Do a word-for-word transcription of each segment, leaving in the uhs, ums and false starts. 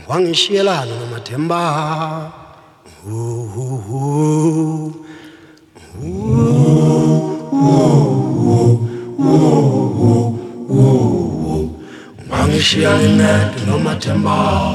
wangishiyelana nomathemba wangishiyelana nomathemba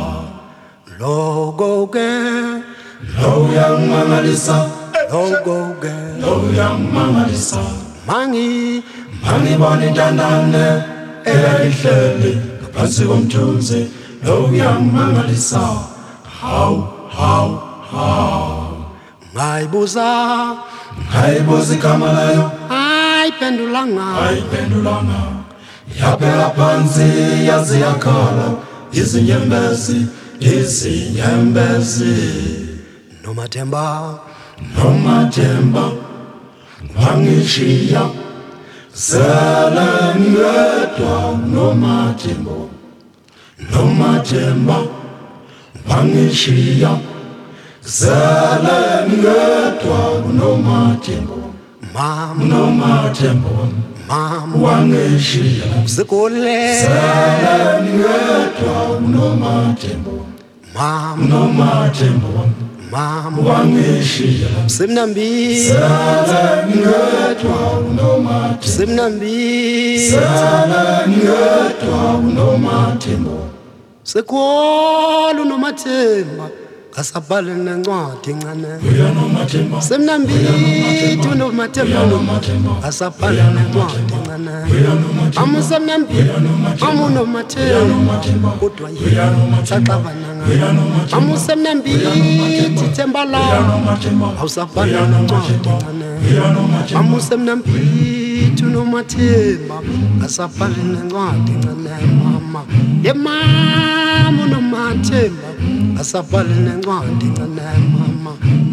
logo ke lo yangimangalisa logo ke lo yangimangalisa mangi mangi bani dandane eyayihleli ngaphansi komthunzi lo yangimangalisa how how how ngayibuza ngayibuza igama layo ayiphendulanga ayiphendulanga yaphela phansi yazi yakhala izinyembezi izinyembezi nomathemba nomathemba wangishiya sele ngedwa nomathemba nomathemba wangishiya sele ngedwa nomathemba mam nomathemba mam wangishiya sikole sele ngedwa nomathemba mam nomathemba mam wangishiya simnambi sele ngedwa nomathemba simnambi sele ngedwa nomathemba sekholo nomathemba kasabhale nencwadi encane semnambithi unomathemba kasabhale nencwadi encane amusemnambi amunomathemba kodwa yena saxabana ngayo amusemnambithi themba lawo awusabhale nencwadi encane amusemnambithi unomathemba kasabhale nencwadi encane mama yemama unomathemba kasabhale nencwadi encane mama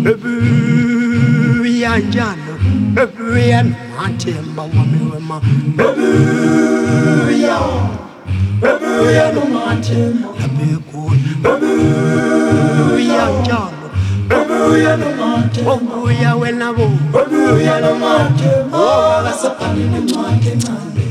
ebuya njalo ebuya nomathemba wami wema ebuya ebuya nomathemba abekuni ebuya njalo ebuya nomathemba ebuya wena bo ebuya nomathemba kasabhale nencwadi encane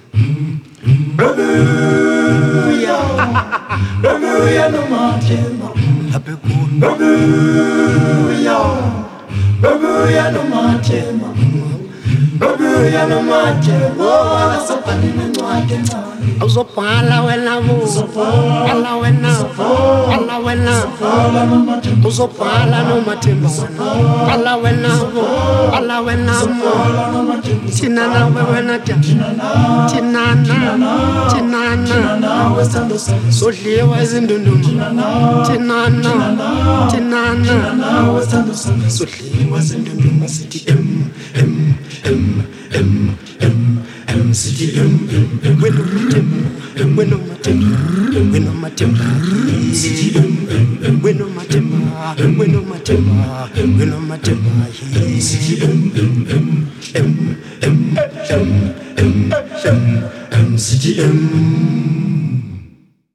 ebuya ebuya nomathemba abekuni ebuya ebuya nomathemba ebuya nomathemba kasabhale nencwadi encane uzobhala wena bo ala wena ala wena uzobhala nomathemba wena ala wena bo ala wena thina nawe wena thinana thinana sodliwa izindunduma thinana thinana sodliwa izindunduma sithi em em em em em em sithi em em wena wena mathemba wena mathemba sithi em em wena mathemba wena mathemba wena mathemba sithi em em em em em em em em sithi em